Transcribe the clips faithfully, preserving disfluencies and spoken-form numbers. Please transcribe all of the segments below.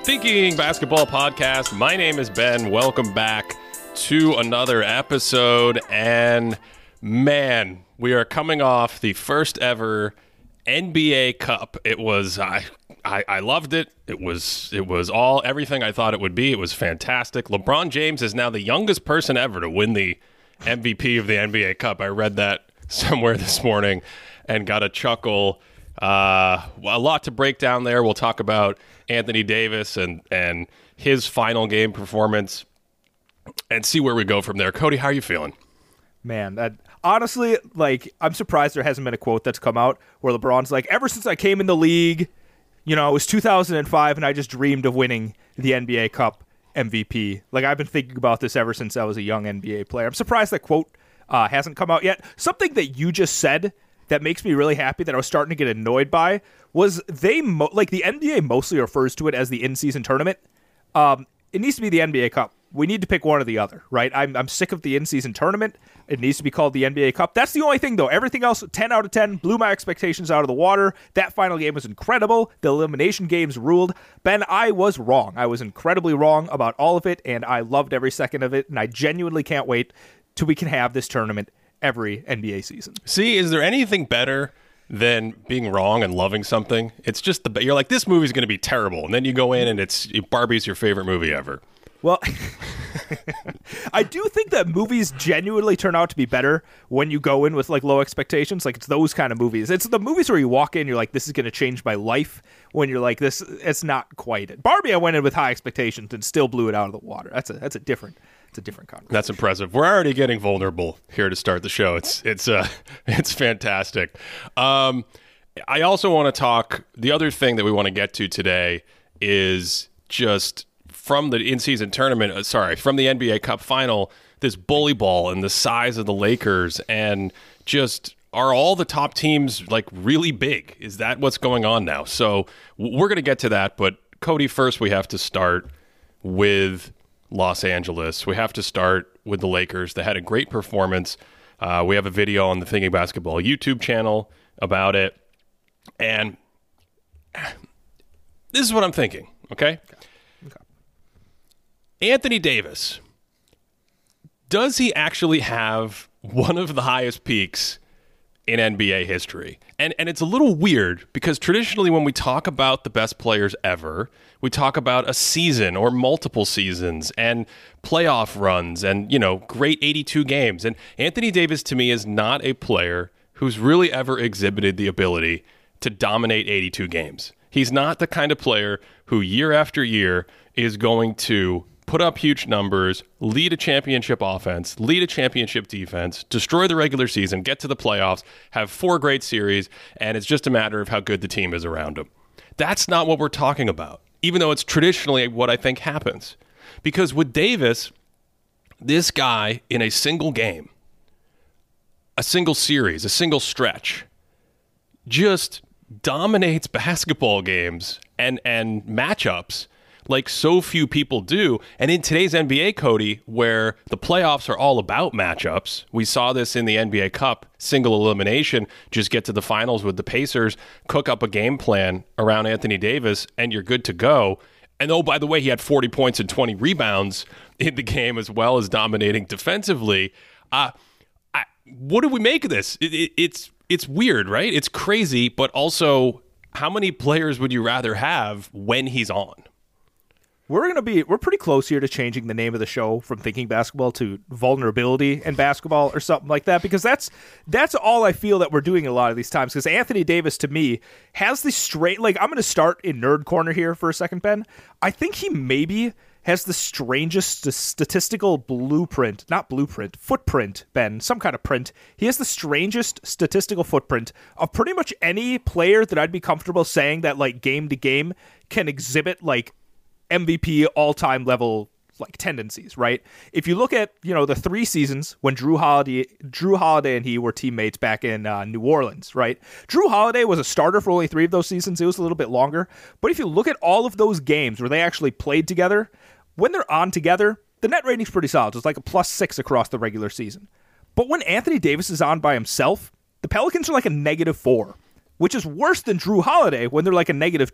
Thinking Basketball Podcast. My name is Ben. Welcome back to another episode. And man, we are coming off the first ever N B A Cup. It was I, I I loved it. It was it was all everything I thought it would be. It was fantastic. LeBron James is now the youngest person ever to win the M V P of the N B A Cup. I read that somewhere this morning and got a chuckle. Uh, a lot to break down there. We'll talk about Anthony Davis and and his final game performance and see where we go from there. Cody, how are you feeling? Man, that, honestly, like, I'm surprised there hasn't been a quote that's come out where LeBron's like, ever since I came in the league, you know, it was two thousand five and I just dreamed of winning the N B A Cup M V P. Like, I've been thinking about this ever since I was a young N B A player. I'm surprised that quote uh, hasn't come out yet. Something that you just said that makes me really happy that I was starting to get annoyed by was they, mo- like, the N B A mostly refers to it as the in-season tournament. Um, it needs to be the N B A Cup. We need to pick one or the other, right? I'm I'm sick of the in-season tournament. It needs to be called the N B A Cup. That's the only thing, though. Everything else, ten out of ten, blew my expectations out of the water. That final game was incredible. The elimination games ruled. Ben, I was wrong. I was incredibly wrong about all of it, and I loved every second of it, and I genuinely can't wait till we can have this tournament every N B A season. See, is there anything better than being wrong and loving something? It's just the you're like, this movie's going to be terrible, and then you go in and it's Barbie's your favorite movie ever. Well, I do think that movies genuinely turn out to be better when you go in with like low expectations. Like, it's those kind of movies. It's the movies where you walk in, you're like, this is going to change my life. When you're like, this, it's not quite it. Barbie, I went in with high expectations and still blew it out of the water. That's a that's a different it's a different conversation. That's impressive. We're already getting vulnerable here to start the show. It's it's uh it's fantastic. Um, I also want to talk. The other thing that we want to get to today is just from the in-season tournament, uh, sorry, from the N B A Cup final, this bully ball and the size of the Lakers, and just are all the top teams like really big? Is that what's going on now? So w- we're going to get to that, but Cody, first we have to start with Los Angeles. We have to start with the Lakers. They had a great performance. Uh, we have a video on the Thinking Basketball YouTube channel about it, and this is what I'm thinking, okay? Okay. Anthony Davis, does he actually have one of the highest peaks in N B A history? And and it's a little weird because traditionally when we talk about the best players ever, we talk about a season or multiple seasons and playoff runs and, you know, great eighty-two games. And Anthony Davis, to me, is not a player who's really ever exhibited the ability to dominate eighty-two games. He's not the kind of player who year after year is going to put up huge numbers, lead a championship offense, lead a championship defense, destroy the regular season, get to the playoffs, have four great series, and it's just a matter of how good the team is around him. That's not what we're talking about, even though it's traditionally what I think happens. Because with Davis, this guy in a single game, a single series, a single stretch, just dominates basketball games and, and matchups like so few people do. And in today's N B A, Cody, where the playoffs are all about matchups, we saw this in the N B A Cup, single elimination, just get to the finals with the Pacers, cook up a game plan around Anthony Davis, and you're good to go. And oh, by the way, he had forty points and twenty rebounds in the game, as well as dominating defensively. Uh, I, what do we make of this? It, it, it's it's weird, right? It's crazy, but also, how many players would you rather have when he's on? We're going to be, we're pretty close here to changing the name of the show from Thinking Basketball to Vulnerability in Basketball or something like that, because that's, that's all I feel that we're doing a lot of these times. Because Anthony Davis, to me, has the straight, like, I'm going to start in nerd corner here for a second, Ben. I think he maybe has the strangest statistical blueprint, not blueprint, footprint, Ben, some kind of print. He has the strangest statistical footprint of pretty much any player that I'd be comfortable saying that, like, game to game can exhibit, like, M V P all-time level like tendencies, right? If you look at, you know, the three seasons when Drew Holiday, Drew Holiday and he were teammates back in uh, New Orleans, right? Drew Holiday was a starter for only three of those seasons. It was a little bit longer. But if you look at all of those games where they actually played together, when they're on together, the net rating's pretty solid. It's like a plus six across the regular season. But when Anthony Davis is on by himself, the Pelicans are like a negative four, which is worse than Drew Holiday when they're like a negative two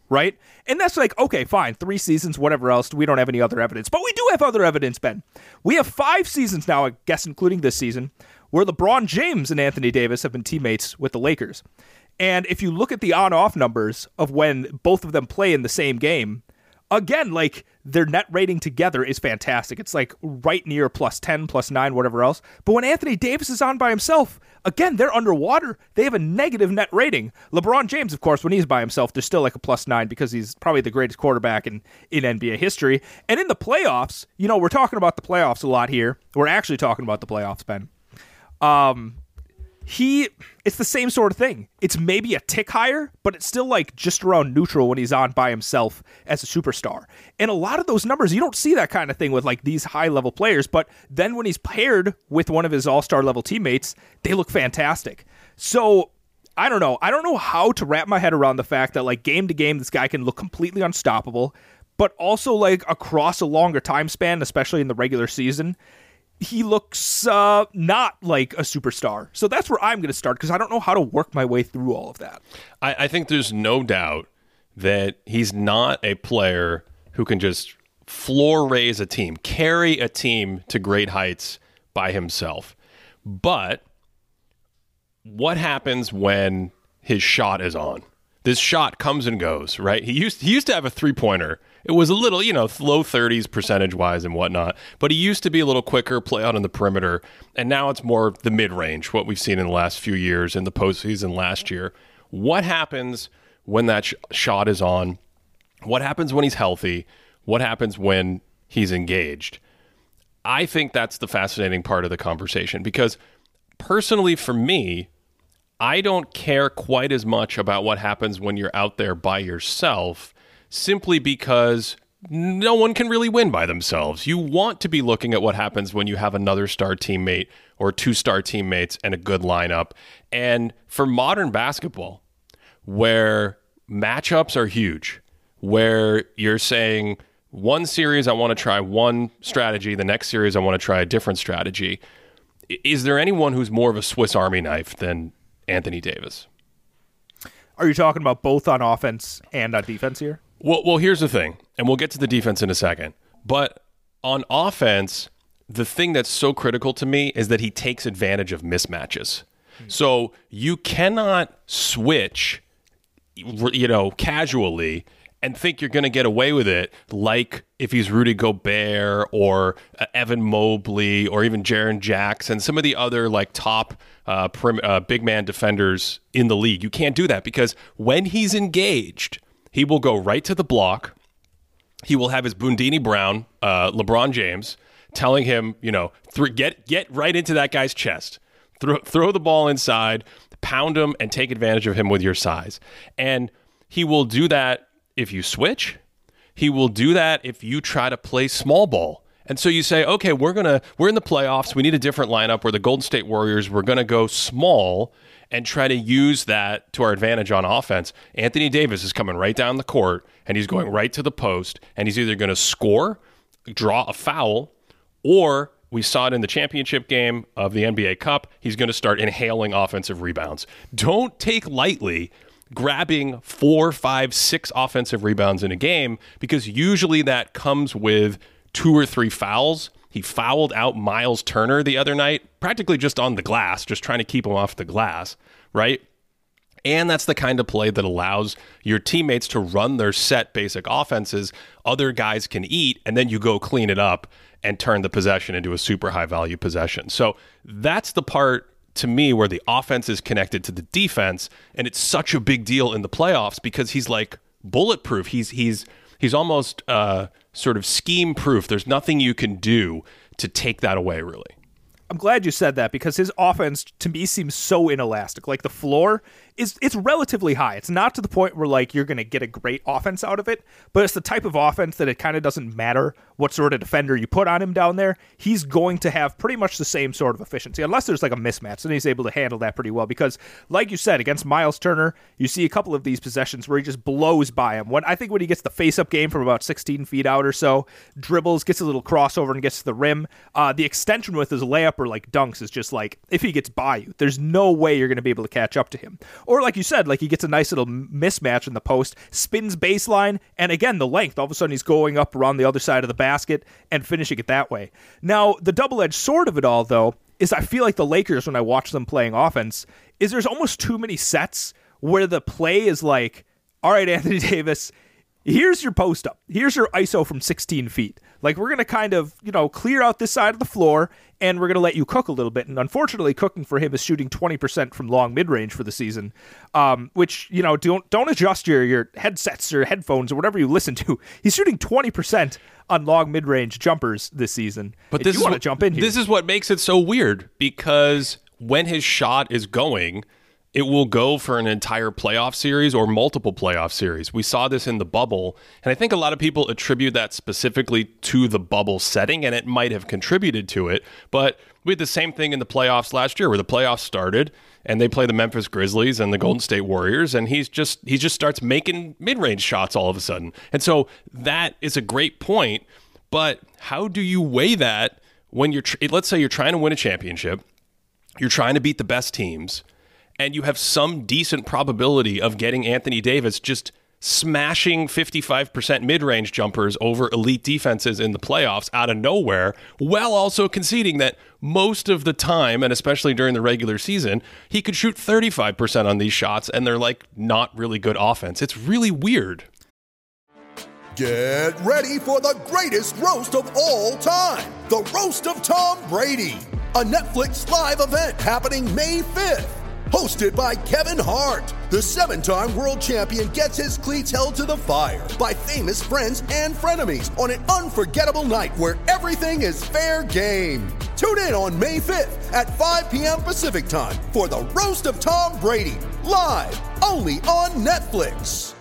right? And that's like, okay, fine, three seasons, whatever else. We don't have any other evidence. But we do have other evidence, Ben. We have five seasons now, I guess including this season, where LeBron James and Anthony Davis have been teammates with the Lakers. And if you look at the on-off numbers of when both of them play in the same game, again, like, their net rating together is fantastic. It's like right near plus ten, plus nine, whatever else. But when Anthony Davis is on by himself, again, they're underwater. They have a negative net rating. LeBron James, of course, when he's by himself, there's still like a plus nine because he's probably the greatest quarterback in, in N B A history. And in the playoffs, you know, we're talking about the playoffs a lot here. We're actually talking about the playoffs, Ben. Um... He, it's the same sort of thing. It's maybe a tick higher, but it's still like just around neutral when he's on by himself as a superstar. And a lot of those numbers, you don't see that kind of thing with like these high level players, but then when he's paired with one of his all-star level teammates, they look fantastic. So I don't know. I don't know how to wrap my head around the fact that like game to game, this guy can look completely unstoppable, but also like across a longer time span, especially in the regular season, he looks uh, not like a superstar. So that's where I'm going to start because I don't know how to work my way through all of that. I, I think there's no doubt that he's not a player who can just floor raise a team, carry a team to great heights by himself. But what happens when his shot is on? This shot comes and goes, right? He used he used to have a three-pointer. It was a little, you know, low thirties percentage-wise and whatnot, but he used to be a little quicker, play out on the perimeter, and now it's more the mid-range, what we've seen in the last few years in the postseason last year. What happens when that sh- shot is on? What happens when he's healthy? What happens when he's engaged? I think that's the fascinating part of the conversation because personally for me, I don't care quite as much about what happens when you're out there by yourself simply because no one can really win by themselves. You want to be looking at what happens when you have another star teammate or two star teammates and a good lineup. And for modern basketball, where matchups are huge, where you're saying one series I want to try one strategy, the next series I want to try a different strategy, is there anyone who's more of a Swiss Army knife than Anthony Davis? Are you talking about both on offense and on defense here? Well, well, here's the thing, and we'll get to the defense in a second. But on offense, the thing that's so critical to me is that he takes advantage of mismatches. Mm-hmm. So you cannot switch, you know, casually and think you're going to get away with it like if he's Rudy Gobert or uh, Evan Mobley or even Jaren Jackson, some of the other like top uh, prim- uh, big man defenders in the league. You can't do that because when he's engaged, he will go right to the block. He will have his Bundini Brown, uh, LeBron James, telling him, you know, th- get get right into that guy's chest. Throw, throw the ball inside, pound him, and take advantage of him with your size. And he will do that if you switch. He will do that if you try to play small ball. And so you say, okay, we're gonna we're in the playoffs. We need a different lineup. We're the Golden State Warriors. We're going to go small and try to use that to our advantage on offense. Anthony Davis is coming right down the court, and he's going right to the post, and he's either going to score, draw a foul, or we saw it in the championship game of the N B A Cup, he's going to start inhaling offensive rebounds. Don't take lightly grabbing four, five, six offensive rebounds in a game because usually that comes with two or three fouls. He fouled out Miles Turner the other night, practically just on the glass, just trying to keep him off the glass, right? And that's the kind of play that allows your teammates to run their set basic offenses. Other guys can eat, and then you go clean it up and turn the possession into a super high value possession. So that's the part to me where the offense is connected to the defense, and it's such a big deal in the playoffs because he's like bulletproof. He's he's he's almost uh, sort of scheme proof. There's nothing you can do to take that away, really. I'm glad you said that because his offense to me seems so inelastic. Like the floor is it's relatively high. It's not to the point where like you're going to get a great offense out of it, but it's the type of offense that it kind of doesn't matter what sort of defender you put on him down there. He's going to have pretty much the same sort of efficiency unless there's like a mismatch, and he's able to handle that pretty well because like you said, against Miles Turner, you see a couple of these possessions where he just blows by him. When I think when he gets the face-up game from about sixteen feet out or so, dribbles, gets a little crossover and gets to the rim, uh, the extension with his layup jumper like dunks is just like, if he gets by you, there's no way you're going to be able to catch up to him. Or like you said, like he gets a nice little mismatch in the post, spins baseline, and again, the length, all of a sudden he's going up around the other side of the basket and finishing it that way. Now, the double-edged sword of it all, though, is I feel like the Lakers, when I watch them playing offense, is there's almost too many sets where the play is like, all right, Anthony Davis, here's your post up. Here's your I S O from sixteen feet. Like, we're going to kind of, you know, clear out this side of the floor, and we're going to let you cook a little bit. And unfortunately, cooking for him is shooting twenty percent from long mid-range for the season, um, which, you know, don't don't adjust your, your headsets or headphones or whatever you listen to. He's shooting twenty percent on long mid-range jumpers this season. But if this you is want to what, jump in here. This is what makes it so weird, because when his shot is going, it will go for an entire playoff series or multiple playoff series. We saw this in the bubble, and I think a lot of people attribute that specifically to the bubble setting, and it might have contributed to it. But we had the same thing in the playoffs last year, where the playoffs started, and they play the Memphis Grizzlies and the Golden State Warriors, and he's just he just starts making mid-range shots all of a sudden. And so that is a great point, but how do you weigh that when you're, tr- let's say you're trying to win a championship, you're trying to beat the best teams, and you have some decent probability of getting Anthony Davis just smashing fifty-five percent mid-range jumpers over elite defenses in the playoffs out of nowhere, while also conceding that most of the time, and especially during the regular season, he could shoot thirty-five percent on these shots, and they're like not really good offense. It's really weird. Get ready for the greatest roast of all time, the Roast of Tom Brady, a Netflix live event happening May fifth. Hosted by Kevin Hart, the seven-time world champion gets his cleats held to the fire by famous friends and frenemies on an unforgettable night where everything is fair game. Tune in on May fifth at five p.m. Pacific time for the Roast of Tom Brady, live only on Netflix.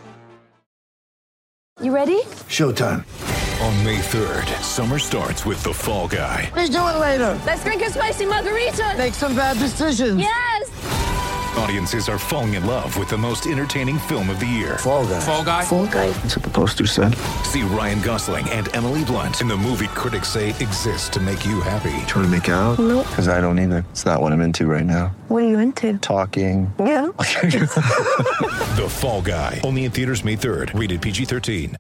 You ready? Showtime. On May third, summer starts with The Fall Guy. Let's do it later. Let's drink a spicy margarita. Make some bad decisions. Yes. Audiences are falling in love with the most entertaining film of the year. Fall Guy. Fall Guy? Fall guy. That's what the poster said. See Ryan Gosling and Emily Blunt in the movie critics say exists to make you happy. Trying to make it out? Nope. Because I don't either. It's not what I'm into right now. What are you into? Talking. Yeah. The Fall Guy. Only in theaters May third. Rated P G thirteen.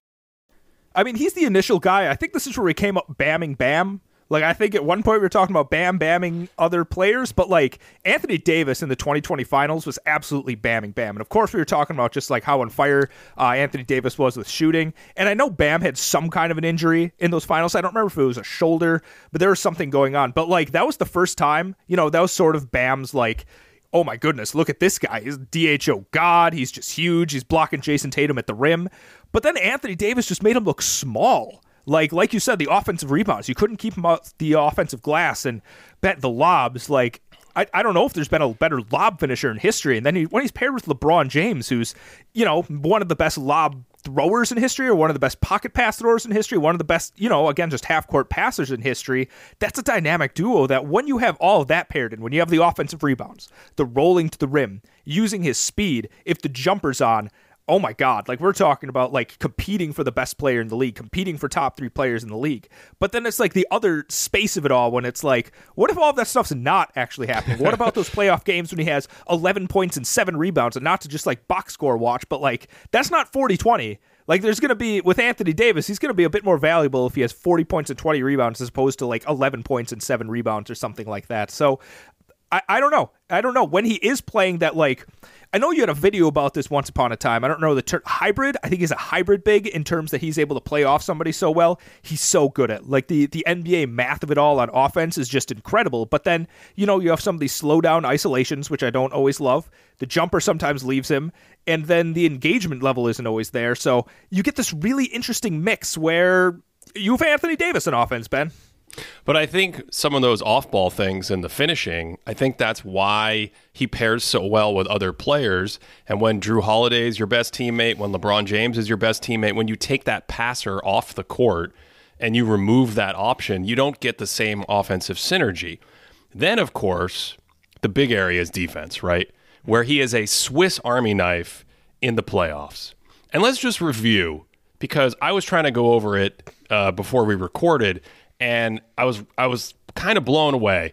I mean, he's the initial guy. I think this is where he came up bamming Bam. Like, I think at one point we were talking about Bam bamming other players, but like Anthony Davis in the twenty twenty finals was absolutely bamming Bam. And of course we were talking about just like how on fire uh, Anthony Davis was with shooting. And I know Bam had some kind of an injury in those finals. I don't remember if it was a shoulder, but there was something going on. But like that was the first time, you know, that was sort of Bam's like, oh my goodness, look at this guy. He's D H O god. He's just huge. He's blocking Jason Tatum at the rim. But then Anthony Davis just made him look small. Like like you said, the offensive rebounds. You couldn't keep him out the offensive glass, and bet the lobs. Like I, I don't know if there's been a better lob finisher in history. And then he, when he's paired with LeBron James, who's, you know, one of the best lob throwers in history, or one of the best pocket pass throwers in history, one of the best, you know, again, just half-court passers in history, that's a dynamic duo that when you have all of that paired in, when you have the offensive rebounds, the rolling to the rim, using his speed, if the jumper's on, oh my God, like we're talking about like competing for the best player in the league, competing for top three players in the league. But then it's like the other space of it all when it's like, what if all of that stuff's not actually happening? What about those playoff games when he has eleven points and seven rebounds, and not to just like box score watch, but like that's not forty twenty. Like there's going to be, with Anthony Davis, he's going to be a bit more valuable if he has forty points and twenty rebounds as opposed to like eleven points and seven rebounds or something like that. So I, I don't know. I don't know. When he is playing that, like, I know you had a video about this once upon a time. I don't know the term. Hybrid. I think he's a hybrid big in terms that he's able to play off somebody so well. He's so good at, like, the, the N B A math of it all on offense is just incredible. But then, you know, you have some of these slow down isolations, which I don't always love. The jumper sometimes leaves him, and then the engagement level isn't always there. So you get this really interesting mix where you have Anthony Davis in offense, Ben. But I think some of those off-ball things and the finishing, I think that's why he pairs so well with other players. And when Drew Holiday is your best teammate, when LeBron James is your best teammate, when you take that passer off the court and you remove that option, you don't get the same offensive synergy. Then, of course, the big area is defense, right? Where he is a Swiss Army knife in the playoffs. And let's just review, because I was trying to go over it uh, before we recorded, and I was I was kind of blown away.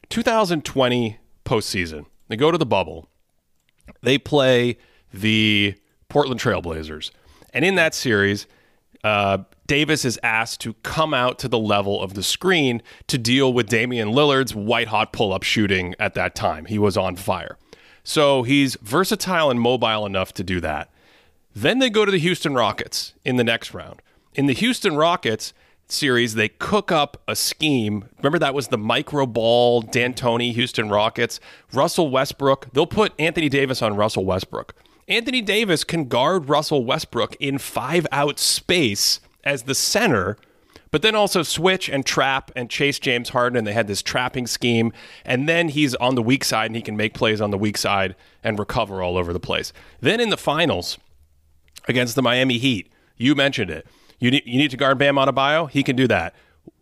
two thousand twenty postseason. They go to the bubble. They play the Portland Trailblazers. And in that series, uh, Davis is asked to come out to the level of the screen to deal with Damian Lillard's white-hot pull-up shooting at that time. He was on fire. So he's versatile and mobile enough to do that. Then they go to the Houston Rockets in the next round. In the Houston Rockets series, they cook up a scheme. Remember, that was the micro ball, D'Antoni, Houston Rockets, Russell Westbrook. They'll put Anthony Davis on Russell Westbrook. Anthony Davis can guard Russell Westbrook in five-out space as the center, but then also switch and trap and chase James Harden, and they had this trapping scheme, and then he's on the weak side, and he can make plays on the weak side and recover all over the place. Then in the finals against the Miami Heat, you mentioned it. You need, you need to guard Bam Adebayo? He can do that.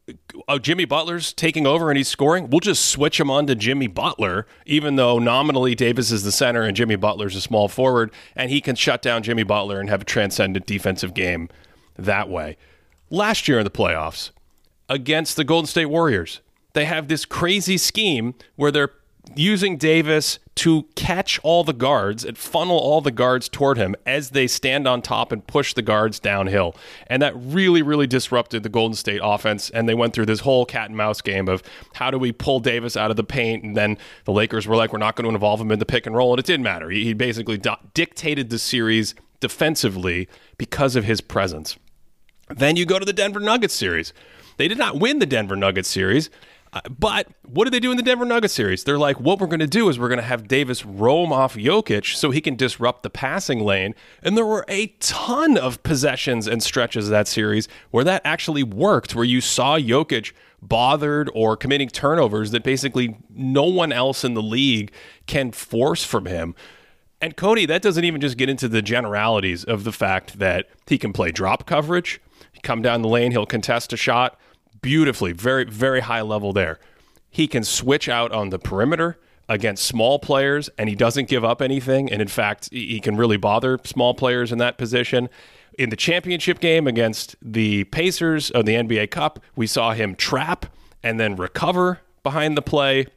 Oh, Jimmy Butler's taking over and he's scoring? We'll just switch him on to Jimmy Butler, even though nominally Davis is the center and Jimmy Butler's a small forward, and he can shut down Jimmy Butler and have a transcendent defensive game that way. Last year in the playoffs, against the Golden State Warriors, they have this crazy scheme where they're using Davis to catch all the guards and funnel all the guards toward him as they stand on top and push the guards downhill. And that really, really disrupted the Golden State offense. And they went through this whole cat and mouse game of how do we pull Davis out of the paint? And then the Lakers were like, we're not going to involve him in the pick and roll. And it didn't matter. He, he basically do- dictated the series defensively because of his presence. Then you go to the Denver Nuggets series. They did not win the Denver Nuggets series. Uh, but what did they do in the Denver Nuggets series? They're like, what we're going to do is we're going to have Davis roam off Jokic so he can disrupt the passing lane. And there were a ton of possessions and stretches of that series where that actually worked, where you saw Jokic bothered or committing turnovers that basically no one else in the league can force from him. And Cody, that doesn't even just get into the generalities of the fact that he can play drop coverage, come down the lane, he'll contest a shot beautifully, very, very high level there. He can switch out on the perimeter against small players, and he doesn't give up anything. And in fact, he can really bother small players in that position. In the championship game against the Pacers of the N B A Cup, we saw him trap and then recover behind the play.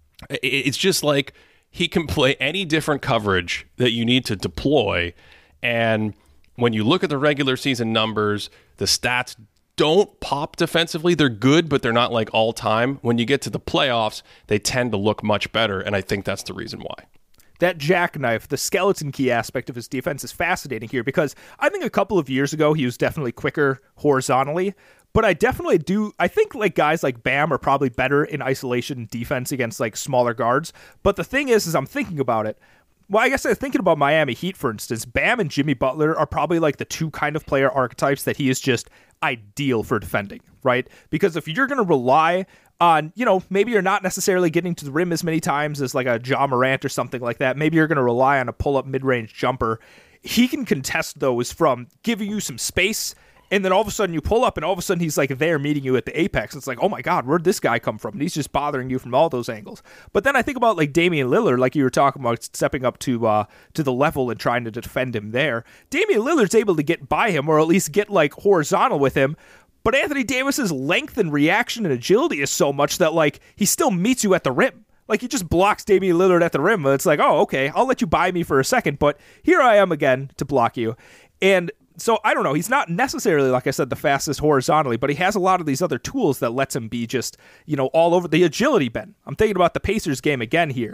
It's just like he can play any different coverage that you need to deploy. And when you look at the regular season numbers, the stats don't pop defensively. They're good, but they're not like all time. When you get to the playoffs, they tend to look much better, and I think that's the reason why. That jackknife, the skeleton key aspect of his defense is fascinating here because I think a couple of years ago he was definitely quicker horizontally, but I definitely do, I think like guys like Bam are probably better in isolation defense against like smaller guards. But the thing is, is I'm thinking about it. Well, I guess I'm thinking about Miami Heat, for instance. Bam and Jimmy Butler are probably like the two kind of player archetypes that he is just ideal for defending, right? Because if you're going to rely on, you know, maybe you're not necessarily getting to the rim as many times as like a Ja Morant or something like that. Maybe you're going to rely on a pull-up mid-range jumper. He can contest those from giving you some space, and then all of a sudden you pull up, and all of a sudden he's like there meeting you at the apex. It's like, oh my God, where'd this guy come from? And he's just bothering you from all those angles. But then I think about like Damian Lillard, like you were talking about, stepping up to uh, to the level and trying to defend him there. Damian Lillard's able to get by him, or at least get like horizontal with him. But Anthony Davis's length and reaction and agility is so much that like he still meets you at the rim. Like he just blocks Damian Lillard at the rim. It's like, oh, okay, I'll let you buy me for a second, but here I am again to block you. And so I don't know. He's not necessarily, like I said, the fastest horizontally, but he has a lot of these other tools that lets him be just, you know, all over the agility, Ben. I'm thinking about the Pacers game again here.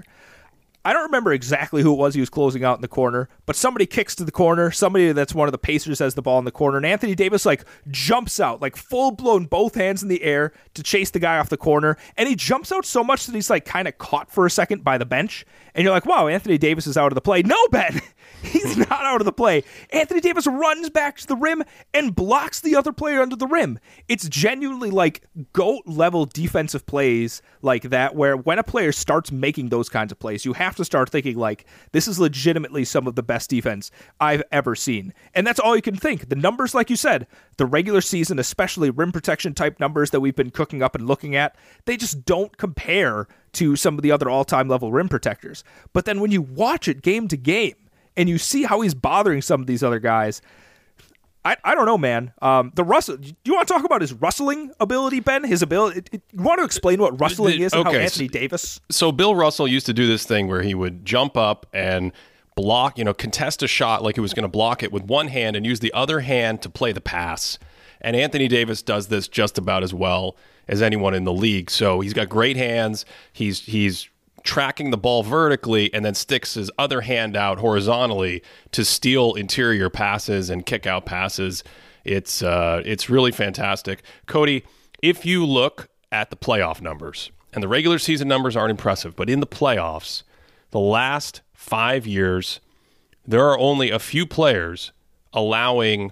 I don't remember exactly who it was he was closing out in the corner, but somebody kicks to the corner. Somebody that's one of the Pacers has the ball in the corner, and Anthony Davis like jumps out, like full-blown both hands in the air to chase the guy off the corner, and he jumps out so much that he's like kind of caught for a second by the bench, and you're like, wow, Anthony Davis is out of the play. No, Ben! He's not out of the play. Anthony Davis runs back to the rim and blocks the other player under the rim. It's genuinely like GOAT-level defensive plays like that, where when a player starts making those kinds of plays, you have to start thinking like, this is legitimately some of the best defense I've ever seen. And that's all you can think. The numbers, like you said, the regular season, especially rim protection type numbers that we've been cooking up and looking at, they just don't compare to some of the other all-time level rim protectors. But then when you watch it game to game, and you see how he's bothering some of these other guys, I, I don't know, man. Um, the Russell. Do you want to talk about his rustling ability, Ben? His ability. It, it, you want to explain what rustling is and okay, how Anthony so, Davis? So Bill Russell used to do this thing where he would jump up and block, you know, contest a shot like he was going to block it with one hand and use the other hand to play the pass. And Anthony Davis does this just about as well as anyone in the league. So he's got great hands. He's he's tracking the ball vertically and then sticks his other hand out horizontally to steal interior passes and kick out passes. It's uh, it's really fantastic. Cody, if you look at the playoff numbers, and the regular season numbers aren't impressive, but in the playoffs, the last five years, there are only a few players allowing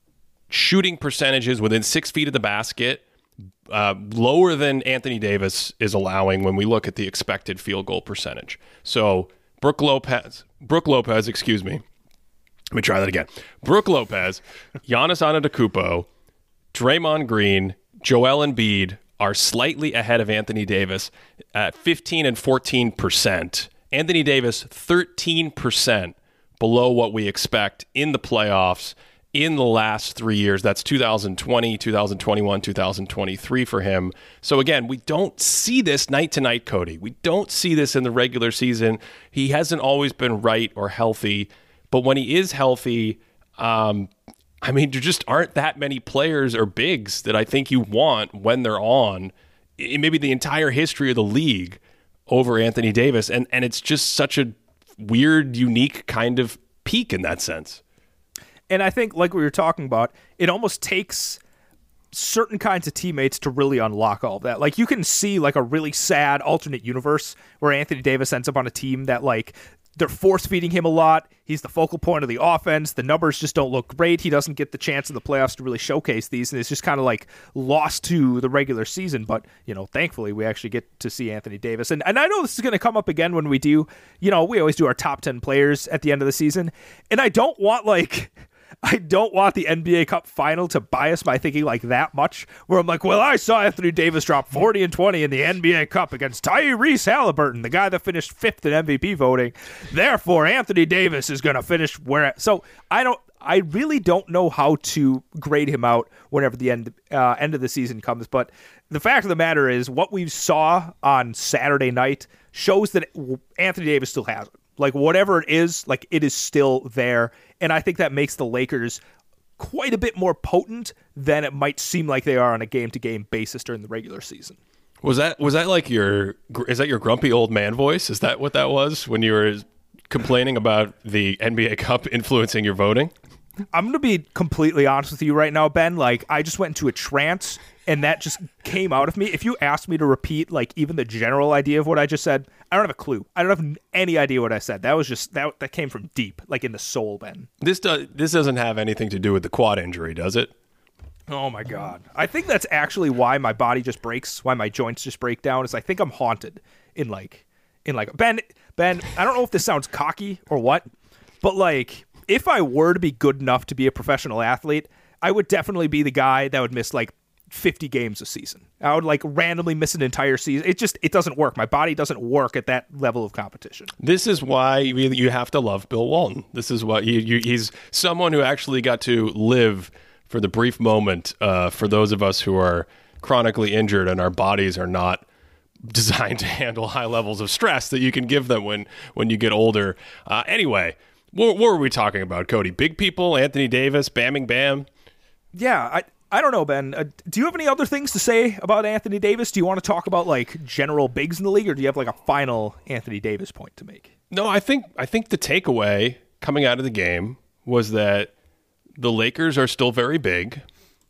shooting percentages within six feet of the basket Uh, lower than Anthony Davis is allowing when we look at the expected field goal percentage. So Brook Lopez, Brook Lopez, excuse me. Let me try that again. Brook Lopez, Giannis Antetokounmpo, Draymond Green, Joel Embiid are slightly ahead of Anthony Davis at fifteen and fourteen percent. Anthony Davis, thirteen percent below what we expect in the playoffs in the last three years. That's two thousand twenty, two thousand twenty-one, two thousand twenty-three for him. So again, we don't see this night to night, Cody. We don't see this in the regular season. He hasn't always been right or healthy, but when he is healthy, um, I mean, there just aren't that many players or bigs that I think you want when they're on in maybe the entire history of the league over Anthony Davis. And, and it's just such a weird, unique kind of peak in that sense. And I think, like we were talking about, it almost takes certain kinds of teammates to really unlock all of that. Like, you can see, like, a really sad alternate universe where Anthony Davis ends up on a team that, like, they're force-feeding him a lot. He's the focal point of the offense. The numbers just don't look great. He doesn't get the chance in the playoffs to really showcase these, and it's just kind of, like, lost to the regular season. But, you know, thankfully, we actually get to see Anthony Davis. And, and I know this is going to come up again when we do, you know, we always do our top ten players at the end of the season. And I don't want, like... I don't want the N B A Cup final to bias my thinking like that much, where I'm like, well, I saw Anthony Davis drop forty and twenty in the N B A Cup against Tyrese Halliburton, the guy that finished fifth in M V P voting. Therefore, Anthony Davis is going to finish where. So I don't. I really don't know how to grade him out whenever the end uh, end of the season comes. But the fact of the matter is, what we saw on Saturday night shows that Anthony Davis still has it. Like, whatever it is, like, it is still there. And I think that makes the Lakers quite a bit more potent than it might seem like they are on a game-to-game basis during the regular season. Was that was that like your is that your grumpy old man voice? Is that what that was when you were complaining about the N B A Cup influencing your voting? I'm going to be completely honest with you right now, Ben. Like, I just went into a trance, and that just came out of me. If you asked me to repeat, like, even the general idea of what I just said, I don't have a clue. I don't have any idea what I said. That was just, that that came from deep, like in the soul, Ben. This, does, this doesn't have anything to do with the quad injury, does it? Oh, my God. I think that's actually why my body just breaks, why my joints just break down, is I think I'm haunted in, like, in like, Ben, Ben, I don't know if this sounds cocky or what, but, like, if I were to be good enough to be a professional athlete, I would definitely be the guy that would miss like fifty games a season. I would like randomly miss an entire season. It just, it doesn't work. My body doesn't work at that level of competition. This is why you have to love Bill Walton. This is why you, you, he's someone who actually got to live for the brief moment uh, for those of us who are chronically injured and our bodies are not designed to handle high levels of stress that you can give them when, when you get older. Uh, anyway, What, what were we talking about, Cody? Big people, Anthony Davis, bamming bam? Yeah, I I don't know, Ben. Uh, do you have any other things to say about Anthony Davis? Do you want to talk about like general bigs in the league, or do you have like a final Anthony Davis point to make? No, I think I think the takeaway coming out of the game was that the Lakers are still very big,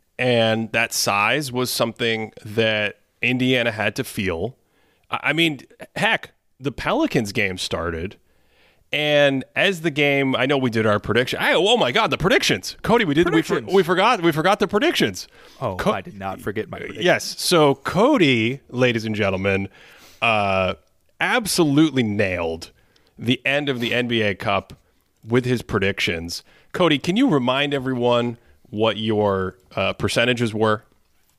and that size was something that Indiana had to feel. I mean, heck, the Pelicans game started. And as the game, I know we did our prediction. I, oh my God, the predictions, Cody! We did. We, for, we forgot. We forgot the predictions. Oh, Co- I did not forget my predictions. Yes. So Cody, ladies and gentlemen, uh, absolutely nailed the end of the N B A Cup with his predictions. Cody, can you remind everyone what your uh, percentages were?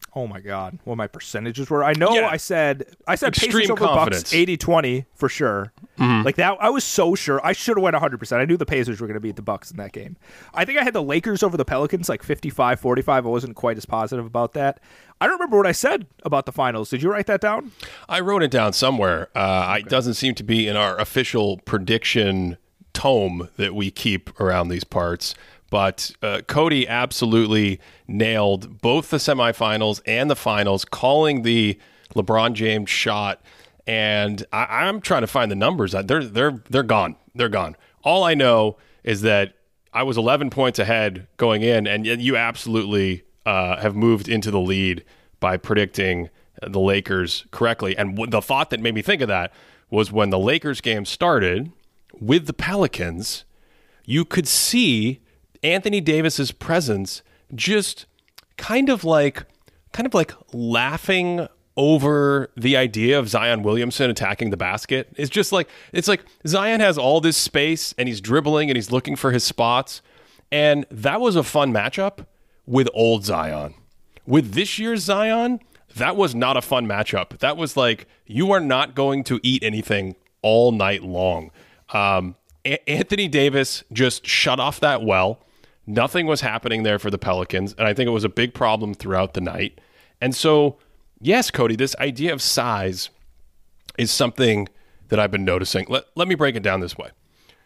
Oh my God, what my percentages were. I know Yeah. I said I said Extreme Pacers over confidence. Bucks eighty twenty for sure. Mm-hmm. Like that, I was so sure. I should have went one hundred percent. I knew the Pacers were going to beat the Bucks in that game. I think I had the Lakers over the Pelicans like fifty-five forty-five. I wasn't quite as positive about that. I don't remember what I said about the finals. Did you write that down? I wrote it down somewhere. Uh, okay. It doesn't seem to be in our official prediction tome that we keep around these parts. But uh, Cody absolutely nailed both the semifinals and the finals, calling the LeBron James shot. And I, I'm trying to find the numbers. They're they're they're gone. They're gone. All I know is that I was eleven points ahead going in, and you absolutely uh, have moved into the lead by predicting the Lakers correctly. And w- the thought that made me think of that was when the Lakers game started with the Pelicans, you could see Anthony Davis's presence just kind of like kind of like laughing over the idea of Zion Williamson attacking the basket. It's just like it's like Zion has all this space and he's dribbling and he's looking for his spots. And that was a fun matchup with old Zion. With this year's Zion, that was not a fun matchup. That was like, you are not going to eat anything all night long. Um, A- Anthony Davis just shut off that well. Nothing was happening there for the Pelicans, and I think it was a big problem throughout the night. And so, yes, Cody, this idea of size is something that I've been noticing. Let, let me break it down this way.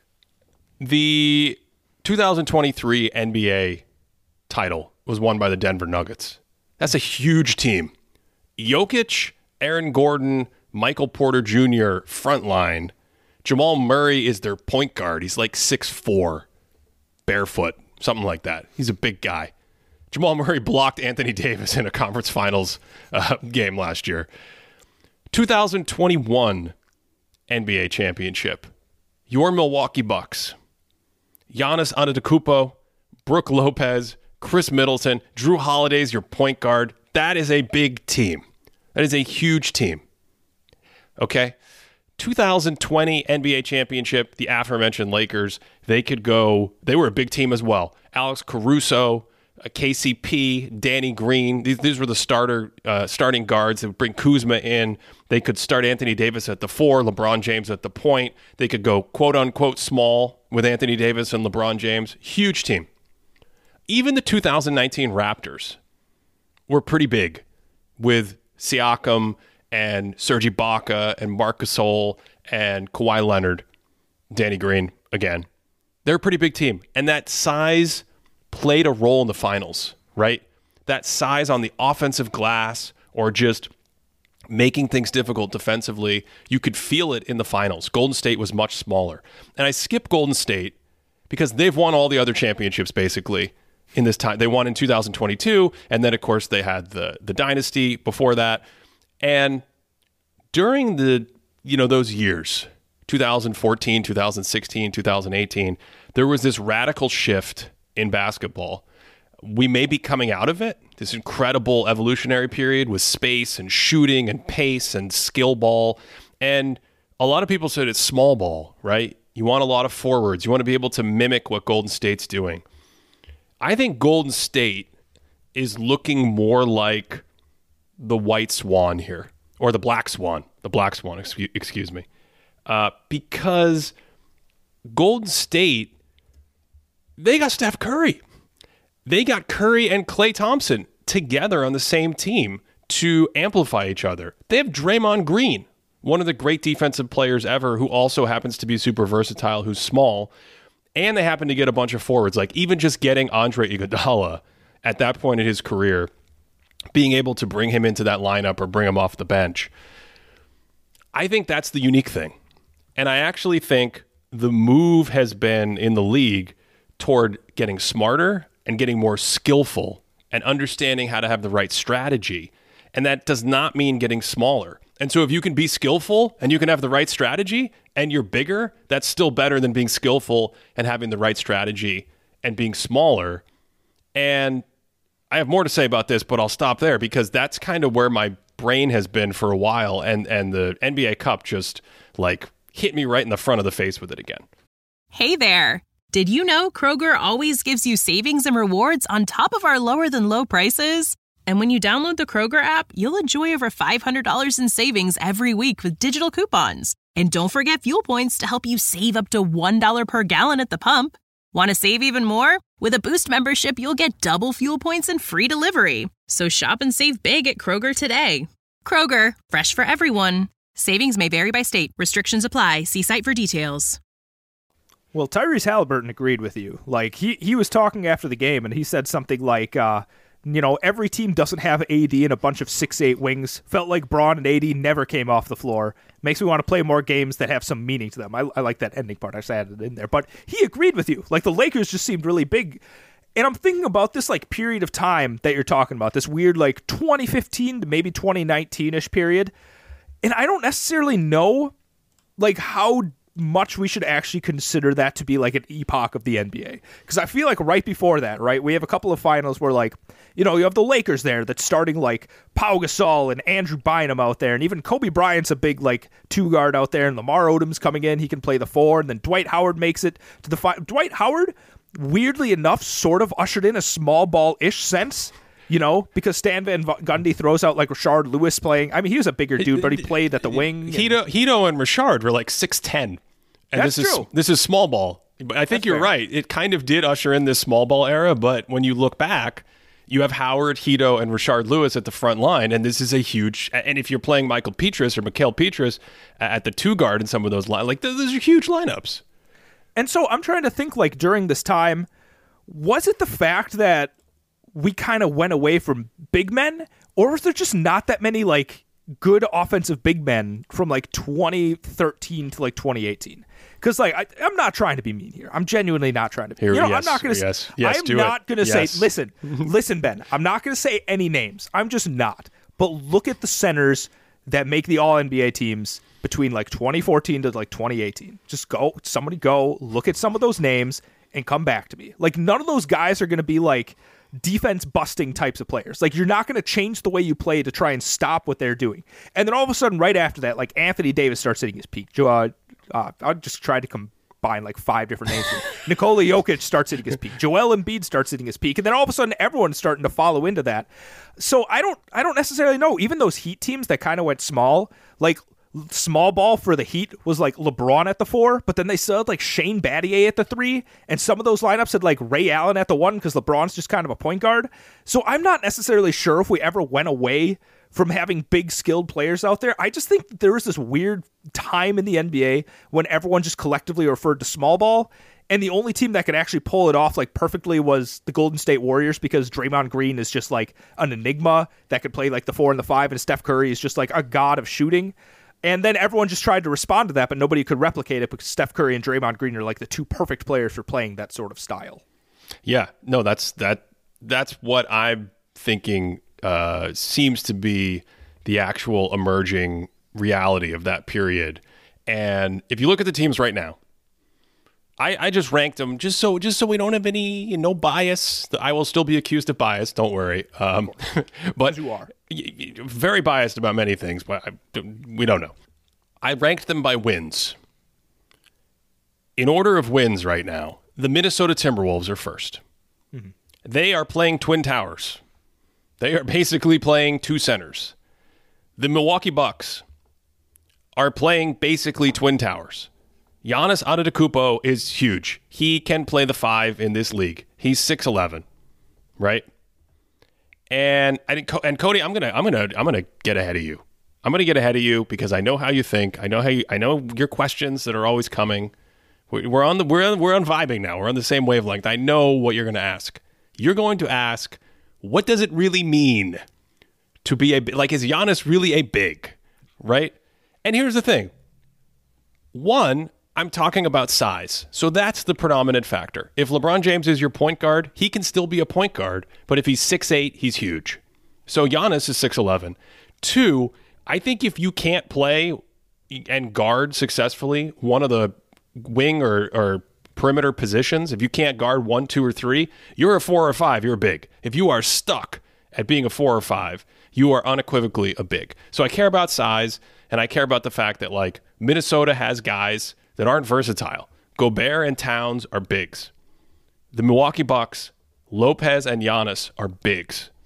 The two thousand twenty-three N B A title was won by the Denver Nuggets. That's a huge team. Jokic, Aaron Gordon, Michael Porter Junior front line. Jamal Murray is their point guard. He's like six foot four, barefoot. Something like that. He's a big guy. Jamal Murray blocked Anthony Davis in a conference finals uh, game last year. two thousand twenty-one N B A championship. Your Milwaukee Bucks. Giannis Antetokounmpo, Brook Lopez, Chris Middleton, Drew Holiday's your point guard. That is a big team. That is a huge team. Okay? two thousand twenty N B A championship, the aforementioned Lakers, they could go, they were a big team as well. Alex Caruso, K C P, Danny Green, these, these were the starter uh, starting guards. They would bring Kuzma in. They could start Anthony Davis at the four, LeBron James at the point. They could go quote unquote small with Anthony Davis and LeBron James. Huge team. Even the two thousand nineteen Raptors were pretty big with Siakam and Serge Ibaka and Marc Gasol and Kawhi Leonard, Danny Green again. They're a pretty big team. And that size played a role in the finals, right? That size on the offensive glass or just making things difficult defensively, you could feel it in the finals. Golden State was much smaller. And I skip Golden State because they've won all the other championships basically in this time. They won in two thousand twenty-two, and then of course they had the the dynasty before that. And during the, you know, those years, two thousand fourteen, two thousand sixteen, two thousand eighteen, there was this radical shift in basketball. We may be coming out of it, this incredible evolutionary period with space and shooting and pace and skill ball. And a lot of people said it's small ball, right? You want a lot of forwards. You want to be able to mimic what Golden State's doing. I think Golden State is looking more like the white swan here, or the black swan, the black swan, excuse, excuse me, uh, because Golden State, they got Steph Curry. They got Curry and Klay Thompson together on the same team to amplify each other. They have Draymond Green, one of the great defensive players ever, who also happens to be super versatile, who's small, and they happen to get a bunch of forwards. Like even just getting Andre Iguodala at that point in his career, being able to bring him into that lineup or bring him off the bench. I think that's the unique thing. And I actually think the move has been in the league toward getting smarter and getting more skillful and understanding how to have the right strategy. And that does not mean getting smaller. And so if you can be skillful and you can have the right strategy and you're bigger, that's still better than being skillful and having the right strategy and being smaller. And I have more to say about this, but I'll stop there because that's kind of where my brain has been for a while. And, and the N B A Cup just like hit me right in the front of the face with it again. Hey there. Did you know Kroger always gives you savings and rewards on top of our lower than low prices? And when you download the Kroger app, you'll enjoy over five hundred dollars in savings every week with digital coupons. And don't forget fuel points to help you save up to one dollar per gallon at the pump. Want to save even more? With a Boost membership, you'll get double fuel points and free delivery. So shop and save big at Kroger today. Kroger, fresh for everyone. Savings may vary by state. Restrictions apply. See site for details. Well, Tyrese Halliburton agreed with you. Like, he, he was talking after the game, and he said something like, uh, you know, every team doesn't have A D and a bunch of six eight wings. Felt like Braun and A D never came off the floor. Makes me want to play more games that have some meaning to them. I, I like that ending part. I just added it in there. But he agreed with you. Like, the Lakers just seemed really big. And I'm thinking about this, like, period of time that you're talking about, this weird, like, twenty fifteen to maybe twenty nineteen-ish period. And I don't necessarily know, like, how much we should actually consider that to be like an epoch of the N B A. Because I feel like right before that, right, we have a couple of finals where, like, you know, you have the Lakers there that's starting like Pau Gasol and Andrew Bynum out there, and even Kobe Bryant's a big like two guard out there, and Lamar Odom's coming in, he can play the four, and then Dwight Howard makes it to the five. Dwight Howard, weirdly enough, sort of ushered in a small ball-ish sense. You know, because Stan Van Gundy throws out like Rashard Lewis playing. I mean, he was a bigger dude, but he played at the wing. Hito, Hito and Rashard were like six ten. And That's this true. is this is small ball. But I think That's you're fair. right. It kind of did usher in this small ball era, but when you look back, you have Howard, Hito, and Rashard Lewis at the front line, and this is a huge. And if you're playing Michael Petrus or Mikal Petrus at the two guard in some of those lines, like those are huge lineups. And so I'm trying to think, like, during this time, was it the fact that we kind of went away from big men, or was there just not that many like good offensive big men from like twenty thirteen to like twenty eighteen? Because like I, I'm not trying to be mean here. I'm genuinely not trying to be. Here, you know, yes, I'm not going to. yes, yes, I'm do not it. going to Yes. say. Listen, listen, Ben. I'm not going to say any names. I'm just not. But look at the centers that make the All N B A teams between like twenty fourteen to like twenty eighteen. Just go. Somebody go look at some of those names and come back to me. Like, none of those guys are going to be like defense busting types of players. Like, you're not going to change the way you play to try and stop what they're doing. And then all of a sudden, right after that, like Anthony Davis starts hitting his peak. Uh, uh, I just tried to combine like five different names. Nikola Jokic starts hitting his peak. Joel Embiid starts hitting his peak. And then all of a sudden, everyone's starting to follow into that. So I don't, I don't necessarily know. Even those Heat teams that kind of went small, like small ball for the Heat was like LeBron at the four, but then they still had like Shane Battier at the three, and some of those lineups had like Ray Allen at the one because LeBron's just kind of a point guard. So I'm not necessarily sure if we ever went away from having big skilled players out there. I just think that there was this weird time in the N B A when everyone just collectively referred to small ball, and the only team that could actually pull it off like perfectly was the Golden State Warriors, because Draymond Green is just like an enigma that could play like the four and the five, and Steph Curry is just like a god of shooting. And then everyone just tried to respond to that, but nobody could replicate it because Steph Curry and Draymond Green are like the two perfect players for playing that sort of style. Yeah, no, that's that. That's what I'm thinking uh, seems to be the actual emerging reality of that period. And if you look at the teams right now, I, I just ranked them just so just so we don't have any no bias. I will still be accused of bias. Don't worry. Um, but you are very biased about many things, but I, we don't know. I ranked them by wins. In order of wins right now, the Minnesota Timberwolves are first. Mm-hmm. They are playing Twin Towers. They are basically playing two centers. The Milwaukee Bucks are playing basically Twin Towers. Giannis Antetokounmpo is huge. He can play the five in this league. He's six eleven, right? And I think, and Cody, I'm gonna, I'm gonna, I'm gonna get ahead of you. I'm gonna get ahead of you because I know how you think. I know how you, I know your questions that are always coming. We're on the, we're we're on vibing now. We're on the same wavelength. I know what you're gonna ask. You're going to ask, what does it really mean to be a like? Is Giannis really a big, right? And here's the thing. One, I'm talking about size. So that's the predominant factor. If LeBron James is your point guard, he can still be a point guard. But if he's six eight, he's huge. So Giannis is six eleven. Two, I think if you can't play and guard successfully one of the wing or, or perimeter positions, if you can't guard one, two, or three, you're a four or five, you're big. If you are stuck at being a four or five, you are unequivocally a big. So I care about size, and I care about the fact that, like, Minnesota has guys that aren't versatile. Gobert and Towns are bigs. The Milwaukee Bucks, Lopez and Giannis are bigs.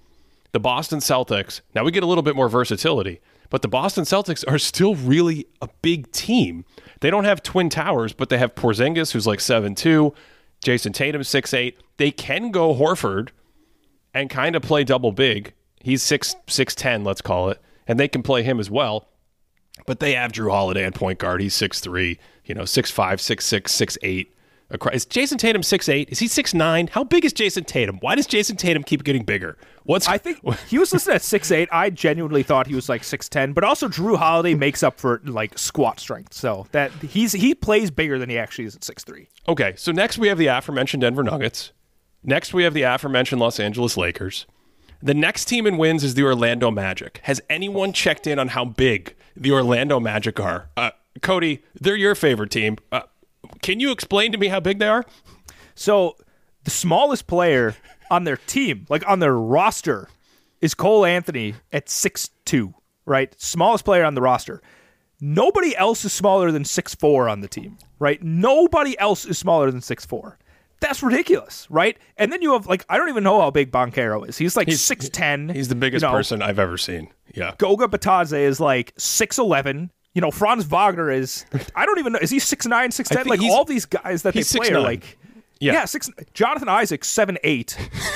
the Boston Celtics, now we get a little bit more versatility, but the Boston Celtics are still really a big team. They don't have twin towers, but they have Porzingis, who's like seven two, Jason Tatum, six eight. They can go Horford and kind of play double big. He's six six ten, let's call it, and they can play him as well. But they have Drew Holiday at point guard. He's six three, you know, six five, six six, six eight. Is Jason Tatum six eight? Is he six nine? How big is Jason Tatum? Why does Jason Tatum keep getting bigger? What's I think he was listed at six eight. I genuinely thought he was like six ten, but also Drew Holiday makes up for like squat strength. So that he's he plays bigger than he actually is at six three. Okay, so next we have the aforementioned Denver Nuggets. Next we have the aforementioned Los Angeles Lakers. The next team in wins is the Orlando Magic. Has anyone checked in on how big the Orlando Magic are? Uh, Cody, they're your favorite team. Uh, Can you explain to me how big they are? So the smallest player on their team, like on their roster, is Cole Anthony at six two, right? Smallest player on the roster. Nobody else is smaller than six four on the team, right? Nobody else is smaller than six four. That's ridiculous, right? And then you have, like, I don't even know how big Banchero is. He's like six ten. He's the biggest you know. person I've ever seen. Yeah. Goga Batadze is like six eleven. You know, Franz Wagner is, I don't even know, is he six nine, six ten? Like, all these guys that they play are like, yeah, yeah six, Jonathan Isaac, seven eight.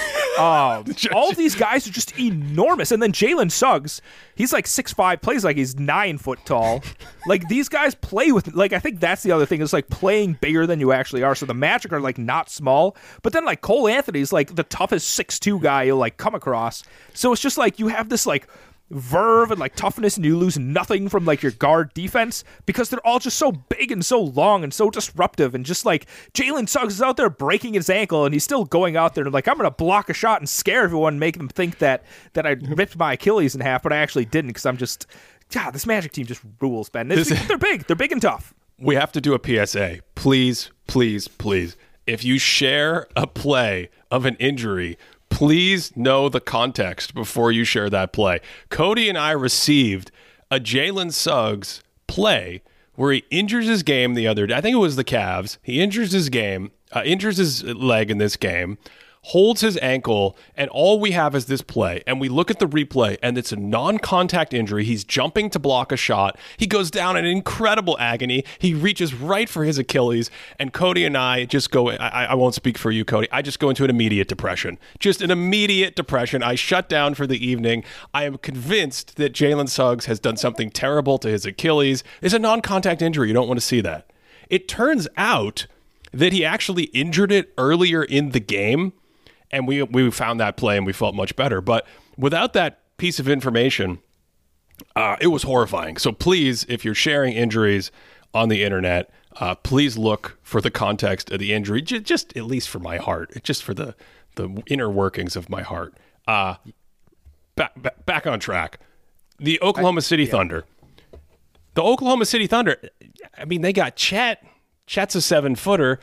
Um, all of these guys are just enormous. And then Jalen Suggs, he's like six five, plays like he's nine foot tall. Like, these guys play with, like, I think that's the other thing, is like playing bigger than you actually are. So the Magic are like not small, but then like Cole Anthony's like the toughest six two guy you'll like come across. So it's just like you have this like verve and like toughness, and you lose nothing from like your guard defense because they're all just so big and so long and so disruptive. And just like Jalen Suggs is out there breaking his ankle, and he's still going out there and like, I'm gonna block a shot and scare everyone and make them think that that I ripped my Achilles in half, but I actually didn't, because I'm just, God, this Magic team just rules, Ben. It's, they're big they're big and tough. We have to do a P S A. Please, please, please, if you share a play of an injury, please know the context before you share that play. Cody and I received a Jalen Suggs play where he injures his game the other day. I think it was the Cavs. He injures his game, uh, injures his leg in this game, holds his ankle, and all we have is this play. And we look at the replay, and it's a non-contact injury. He's jumping to block a shot. He goes down in incredible agony. He reaches right for his Achilles, and Cody and I just go, I, I won't speak for you, Cody. I just go into an immediate depression. Just an immediate depression. I shut down for the evening. I am convinced that Jalen Suggs has done something terrible to his Achilles. It's a non-contact injury. You don't want to see that. It turns out that he actually injured it earlier in the game, and we we found that play and we felt much better. But without that piece of information, uh, it was horrifying. So please, if you're sharing injuries on the internet, uh, please look for the context of the injury, j- just at least for my heart, just for the, the inner workings of my heart. Uh, back, back, back on track. The Oklahoma City I, yeah. Thunder. The Oklahoma City Thunder, I mean, they got Chet. Chet's a seven-footer.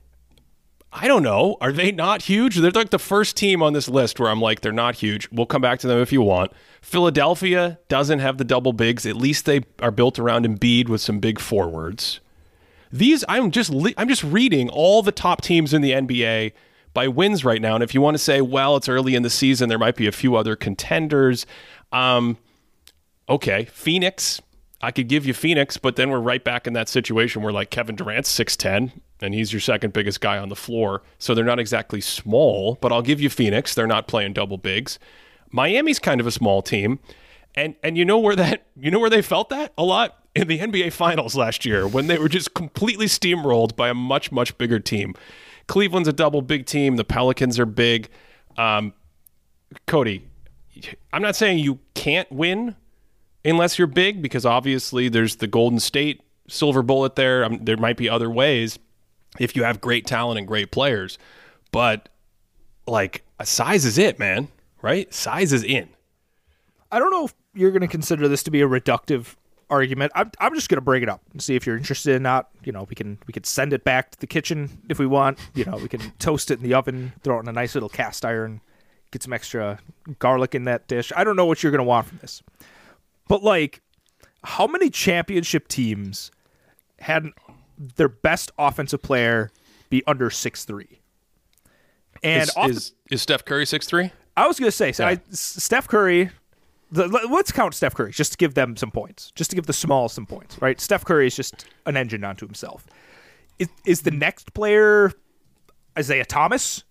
I don't know. Are they not huge? They're like the first team on this list where I'm like, they're not huge. We'll come back to them if you want. Philadelphia doesn't have the double bigs. At least they are built around Embiid with some big forwards. These, I'm just I'm just reading all the top teams in the N B A by wins right now. And if you want to say, well, it's early in the season, there might be a few other contenders. Um, okay, Phoenix. I could give you Phoenix, but then we're right back in that situation where like Kevin Durant's six ten, and he's your second biggest guy on the floor. So they're not exactly small, but I'll give you Phoenix. They're not playing double bigs. Miami's kind of a small team. And and you know where that you know where they felt that a lot? In the N B A Finals last year, when they were just completely steamrolled by a much, much bigger team. Cleveland's a double big team. The Pelicans are big. Um, Cody, I'm not saying you can't win unless you're big, because obviously there's the Golden State silver bullet there. Um, there might be other ways if you have great talent and great players. But, like, size is it, man, right? Size is in. I don't know if you're going to consider this to be a reductive argument. I'm I'm just going to bring it up and see if you're interested or not. You know, we can we could send it back to the kitchen if we want. You know, we can toast it in the oven, throw it in a nice little cast iron, get some extra garlic in that dish. I don't know what you're going to want from this. But, like, how many championship teams had their best offensive player be under six three? And is, is, is Steph Curry six three? I was going to say, so Yeah. I, Steph Curry, the, let's count Steph Curry just to give them some points, just to give the small some points, right? Steph Curry is just an engine unto himself. Is, is the next player Isaiah Thomas?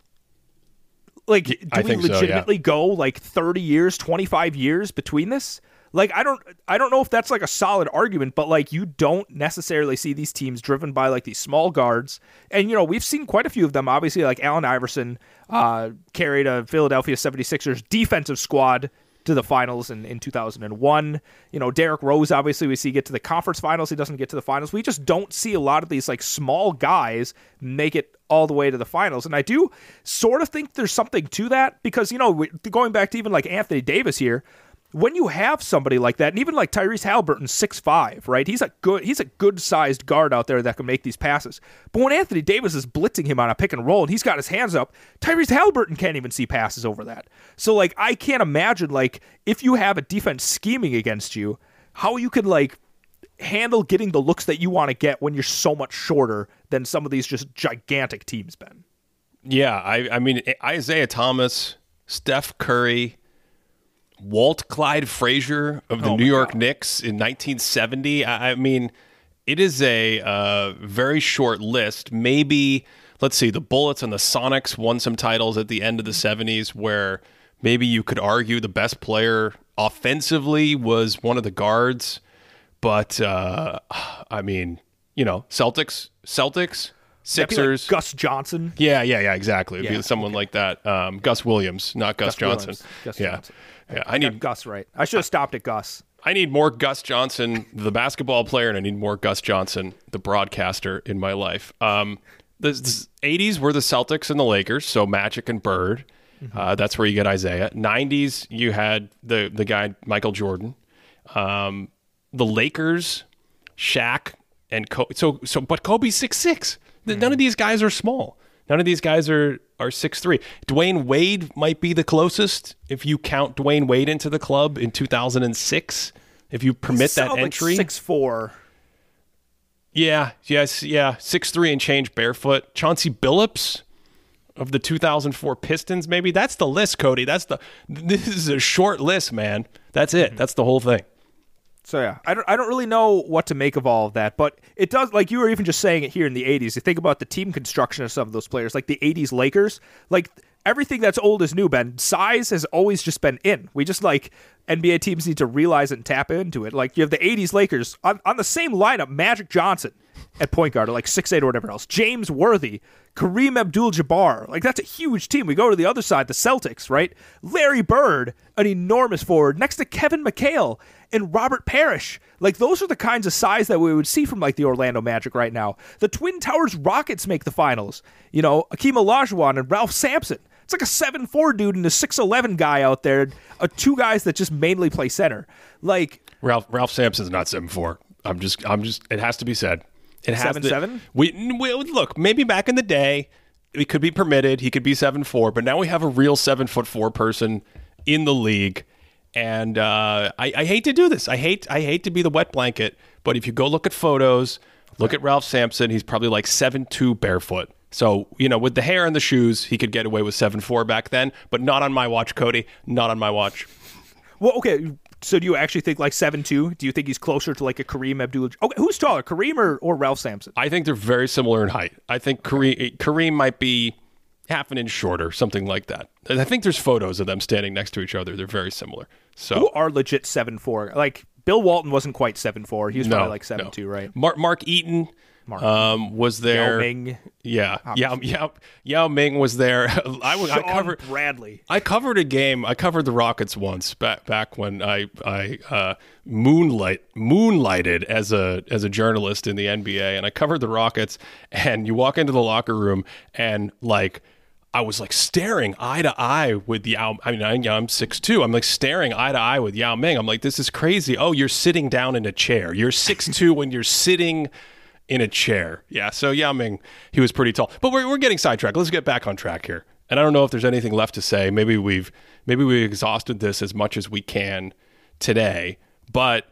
Like, do I we think so, yeah. legitimately go like thirty years, twenty-five years between this? Like, I don't, I don't know if that's like a solid argument, but like, you don't necessarily see these teams driven by like these small guards. And, you know, we've seen quite a few of them. Obviously, like Allen Iverson uh, carried a Philadelphia seventy-sixers defensive squad to the finals in, in two thousand one. You know, Derrick Rose, obviously, we see get to the conference finals. He doesn't get to the finals. We just don't see a lot of these like small guys make it all the way to the finals. And I do sort of think there's something to that because, you know, going back to even like Anthony Davis here, when you have somebody like that, and even like Tyrese Halliburton, six five, right? He's a good he's a good-sized guard out there that can make these passes. But when Anthony Davis is blitzing him on a pick and roll and he's got his hands up, Tyrese Halliburton can't even see passes over that. So, like, I can't imagine, like, if you have a defense scheming against you, how you can, like, handle getting the looks that you want to get when you're so much shorter than some of these just gigantic teams, Ben. Yeah, I, I mean, Isaiah Thomas, Steph Curry, Walt Clyde Frazier of the Oh New my York God. Knicks in nineteen seventy. I, I mean, it is a uh, very short list. Maybe, let's see, the Bullets and the Sonics won some titles at the end of the seventies where maybe you could argue the best player offensively was one of the guards. But, uh, I mean, you know, Celtics, Celtics, That'd be like Sixers. Gus Johnson. Yeah, yeah, yeah, exactly. It'd Yeah, be someone like that. Um, Gus Williams, not Gus, Gus Johnson. Williams. Gus yeah. Johnson. Yeah, I I got need Gus right. I should have stopped at Gus. I need more Gus Johnson, the basketball player, and I need more Gus Johnson, the broadcaster, in my life. Um, the, the eighties were the Celtics and the Lakers, so Magic and Bird. Mm-hmm. Uh, that's where you get Isaiah. nineties, you had the the guy Michael Jordan. Um, the Lakers, Shaq, and Kobe. So so, but Kobe's six six. Mm-hmm. None of these guys are small. None of these guys are are six three. Dwayne Wade might be the closest if you count Dwayne Wade into the club in two thousand six. If you permit that Sound entry. like six four. Yeah, yes, yeah. six three and change barefoot. Chauncey Billups of the two thousand four Pistons, maybe. That's the list, Cody. That's the this is a short list, man. That's it. That's the whole thing. So yeah, I don't I don't really know what to make of all of that, but it does, like you were even just saying it here in the eighties. You think about the team construction of some of those players, like the eighties Lakers, like everything that's old is new, Ben. Size has always just been in. We just like N B A teams need to realize it and tap into it. Like you have the eighties Lakers on, on the same lineup, Magic Johnson at point guard, or like six eight or whatever else. James Worthy, Kareem Abdul-Jabbar. Like that's a huge team. We go to the other side, the Celtics, right? Larry Bird, an enormous forward, next to Kevin McHale and Robert Parrish. Like those are the kinds of size that we would see from like the Orlando Magic right now. The Twin Towers Rockets make the finals. You know, Akeem Olajuwon and Ralph Sampson. It's like a seven four dude and a six eleven guy out there. Uh, two guys that just mainly play center. Like Ralph Ralph Sampson's not seven four. I'm just I'm just it has to be said. It has seven to, seven? We, we look, maybe back in the day it could be permitted. He could be seven four, but now we have a real seven foot four person in the league. And uh, I, I hate to do this. I hate I hate to be the wet blanket, but if you go look at photos, look at Ralph Sampson, he's probably like seven two barefoot. So, you know, with the hair and the shoes, he could get away with seven four back then, but not on my watch, Cody. Not on my watch. Well, okay. So do you actually think like seven two? Do you think he's closer to like a Kareem Abdul? Okay, who's taller, Kareem or, or Ralph Sampson? I think they're very similar in height. I think Kareem, Kareem might be half an inch shorter, something like that. And I think there's photos of them standing next to each other. They're very similar. So Who are legit seven four? Like Bill Walton wasn't quite seven four. He was no, probably like seven no. two, right? Mark, Mark Eaton Mark um, was there. Yao Ming. Yeah, Yao, Yao, Yao Ming was there. I, was- I Sean covered. Bradley. I covered a game. I covered the Rockets once back back when I I uh, moonlight moonlighted as a as a journalist in the N B A, and I covered the Rockets. And you walk into the locker room, and like I was like staring eye to eye with Yao. I mean, I, I'm six two. I'm like staring eye to eye with Yao Ming. I'm like, this is crazy. Oh, you're sitting down in a chair. You're six two when you're sitting in a chair. Yeah, so Yao Ming, he was pretty tall. But we're we're getting sidetracked. Let's get back on track here. And I don't know if there's anything left to say. Maybe we've maybe we exhausted this as much as we can today. But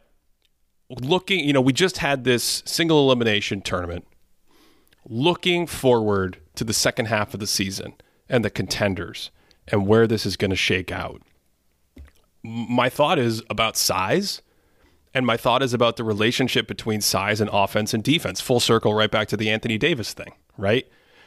looking, you know, we just had this single elimination tournament. Looking forward to the second half of the season and the contenders and where this is going to shake out. My thought is about size, and my thought is about the relationship between size and offense and defense. Full circle right back to the Anthony Davis thing, right?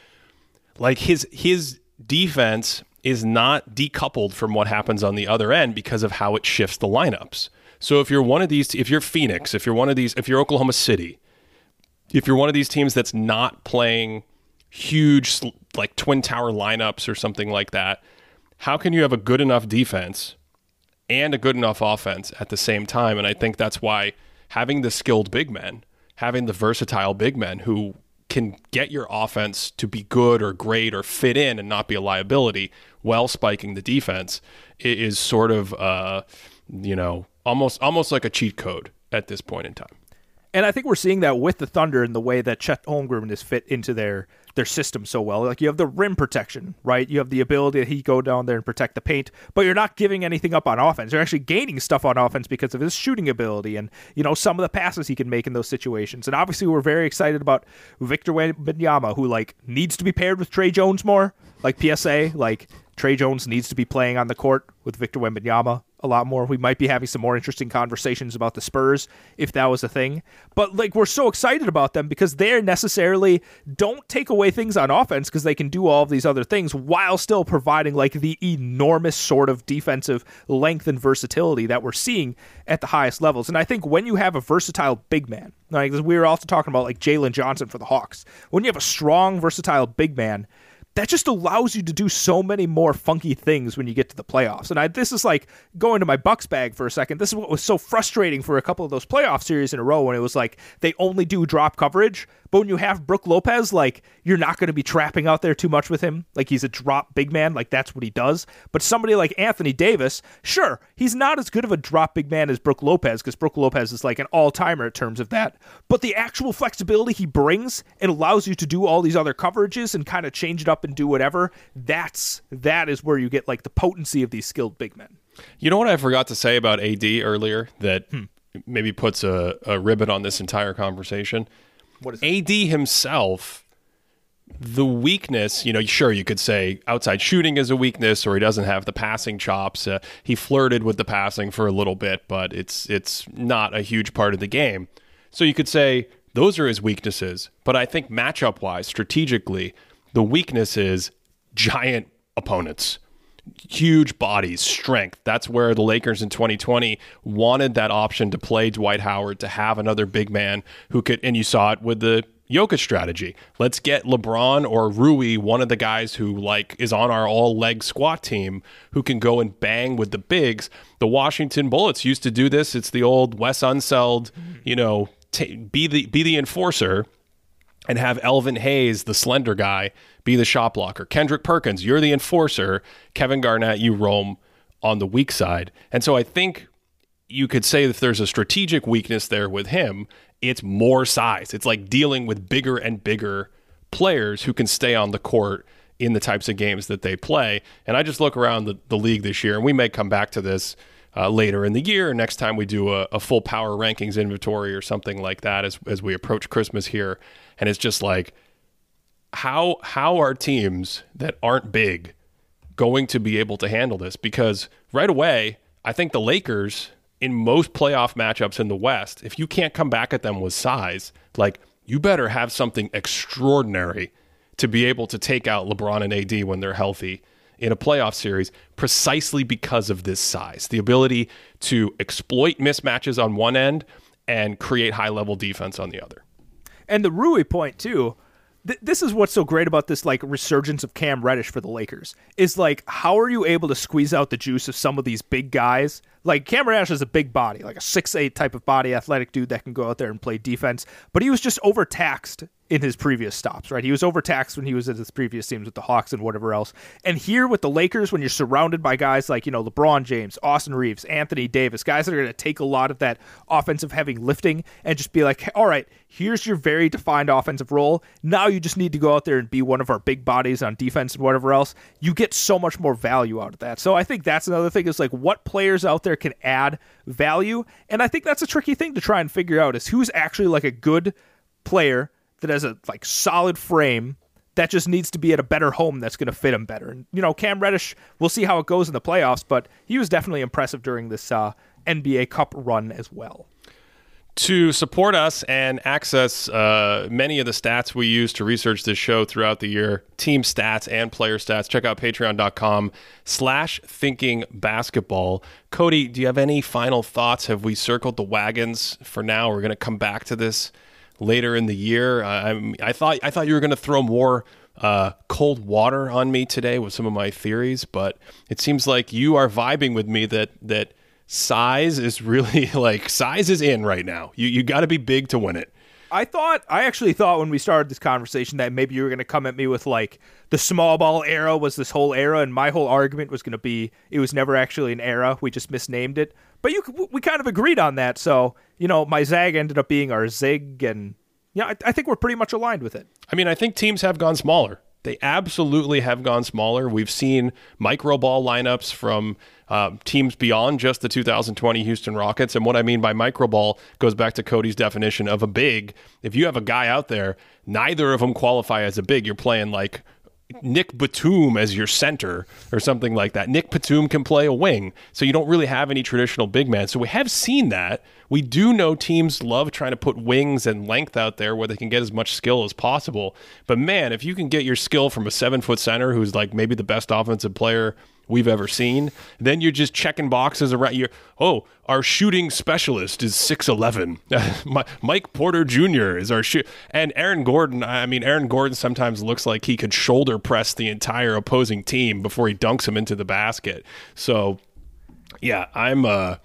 Like his his defense is not decoupled from what happens on the other end because of how it shifts the lineups. So if you're one of these, if you're Phoenix, if you're one of these, if you're Oklahoma City, if you're one of these teams that's not playing huge like twin tower lineups or something like that, how can you have a good enough defense and a good enough offense at the same time? And I think that's why having the skilled big men, having the versatile big men who can get your offense to be good or great or fit in and not be a liability while spiking the defense is sort of, uh, you know, almost almost like a cheat code at this point in time. And I think we're seeing that with the Thunder in the way that Chet Holmgren is fit into their their system so well. Like you have the rim protection, right? You have the ability that he go down there and protect the paint, but you're not giving anything up on offense. You're actually gaining stuff on offense because of his shooting ability and, you know, some of the passes he can make in those situations. And obviously we're very excited about Victor Wembanyama, who like needs to be paired with Trey Jones more. Like P S A, like Trey Jones needs to be playing on the court with Victor Wembanyama a lot more. We might be having some more interesting conversations about the Spurs if that was a thing. But like we're so excited about them because they necessarily don't take away things on offense because they can do all of these other things while still providing like the enormous sort of defensive length and versatility that we're seeing at the highest levels. And I think when you have a versatile big man, like we were also talking about like Jalen Johnson for the Hawks, when you have a strong, versatile big man, that just allows you to do so many more funky things when you get to the playoffs. And I, this is like going to my Bucks bag for a second. This is what was so frustrating for a couple of those playoff series in a row when it was like they only do drop coverage. But when you have Brook Lopez, like you're not going to be trapping out there too much with him. Like he's a drop big man. Like that's what he does. But somebody like Anthony Davis, sure, he's not as good of a drop big man as Brook Lopez because Brook Lopez is like an all-timer in terms of that. But the actual flexibility he brings and allows you to do all these other coverages and kind of change it up and do whatever, that's that is where you get like the potency of these skilled big men. You know what I forgot to say about A D earlier that hmm. maybe puts a, a ribbon on this entire conversation? What is A D himself, the weakness, you know, sure, you could say outside shooting is a weakness or he doesn't have the passing chops. Uh, he flirted with the passing for a little bit, but it's it's not a huge part of the game. So you could say those are his weaknesses. But I think matchup-wise, strategically, the weakness is giant opponents, huge bodies, strength. That's where the Lakers in twenty twenty wanted that option to play Dwight Howard, to have another big man who could, and you saw it with the Jokic strategy. Let's get LeBron or Rui, one of the guys who like is on our all-leg squat team, who can go and bang with the bigs. The Washington Bullets used to do this. It's the old Wes Unseld, you know, t- be the be the enforcer, and have Elvin Hayes, the slender guy, be the shot blocker. Kendrick Perkins, you're the enforcer. Kevin Garnett, you roam on the weak side. And so I think you could say if there's a strategic weakness there with him, it's more size. It's like dealing with bigger and bigger players who can stay on the court in the types of games that they play. And I just look around the, the league this year, and we may come back to this Uh, later in the year, next time we do a, a full power rankings inventory or something like that as as we approach Christmas here. And it's just like, how how are teams that aren't big going to be able to handle this? Because right away, I think the Lakers, in most playoff matchups in the West, if you can't come back at them with size, like you better have something extraordinary to be able to take out LeBron and A D when they're healthy in a playoff series, precisely because of this size, the ability to exploit mismatches on one end and create high-level defense on the other. And the Rui point, too, th- this is what's so great about this like resurgence of Cam Reddish for the Lakers, is like, how are you able to squeeze out the juice of some of these big guys? Like Cam Reddish is a big body, like a six eight type of body, athletic dude that can go out there and play defense, but he was just overtaxed in his previous stops, right? He was overtaxed when he was at his previous teams with the Hawks and whatever else. And here with the Lakers, when you're surrounded by guys like, you know, LeBron James, Austin Reeves, Anthony Davis, guys that are going to take a lot of that offensive heavy lifting and just be like, all right, here's your very defined offensive role. Now you just need to go out there and be one of our big bodies on defense and whatever else. You get so much more value out of that. So I think that's another thing, is like what players out there can add value. And I think that's a tricky thing to try and figure out, is who's actually like a good player that has a like solid frame that just needs to be at a better home that's going to fit him better. And, you know, Cam Reddish, we'll see how it goes in the playoffs, but he was definitely impressive during this uh, N B A Cup run as well. To support us and access uh, many of the stats we use to research this show throughout the year, team stats and player stats, check out patreon.com slash thinking basketball. Cody, do you have any final thoughts? Have we circled the wagons for now? We're going to come back to this later in the year. I, I thought I thought you were going to throw more uh, cold water on me today with some of my theories, but it seems like you are vibing with me that that size is really like size is in right now. You you got to be big to win it. I thought, I actually thought when we started this conversation that maybe you were going to come at me with like the small ball era was this whole era, and my whole argument was going to be it was never actually an era. We just misnamed it. But you we kind of agreed on that. So, you know, my zag ended up being our zig, and yeah, I, I think we're pretty much aligned with it. I mean, I think teams have gone smaller. They absolutely have gone smaller. We've seen micro ball lineups from uh, teams beyond just the two thousand twenty Houston Rockets. And what I mean by micro ball goes back to Cody's definition of a big. If you have a guy out there, neither of them qualify as a big. You're playing like Nick Batum as your center or something like that. Nick Batum can play a wing, so you don't really have any traditional big man. So we have seen that. We do know teams love trying to put wings and length out there where they can get as much skill as possible. But man, if you can get your skill from a seven-foot center who's like maybe the best offensive player we've ever seen, then you're just checking boxes around. You're, oh, our shooting specialist is six eleven. Mike Porter Junior is our shoot. And Aaron Gordon, I mean, Aaron Gordon sometimes looks like he could shoulder press the entire opposing team before he dunks him into the basket. So, yeah, I'm uh,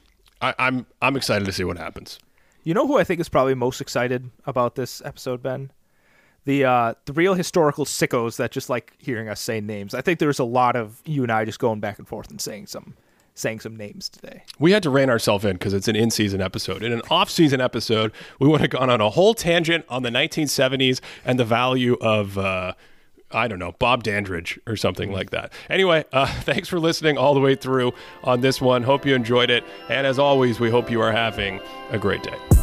I, I'm I'm excited to see what happens. You know who I think is probably most excited about this episode, Ben? The uh, the real historical sickos that just like hearing us say names. I think there's a lot of you and I just going back and forth and saying some saying some names today. We had to rein ourselves in because it's an in-season episode. In an off-season episode, we would have gone on a whole tangent on the nineteen seventies and the value of, uh, I don't know, Bob Dandridge or something like that. Anyway, uh, thanks for listening all the way through on this one. Hope you enjoyed it. And as always, we hope you are having a great day.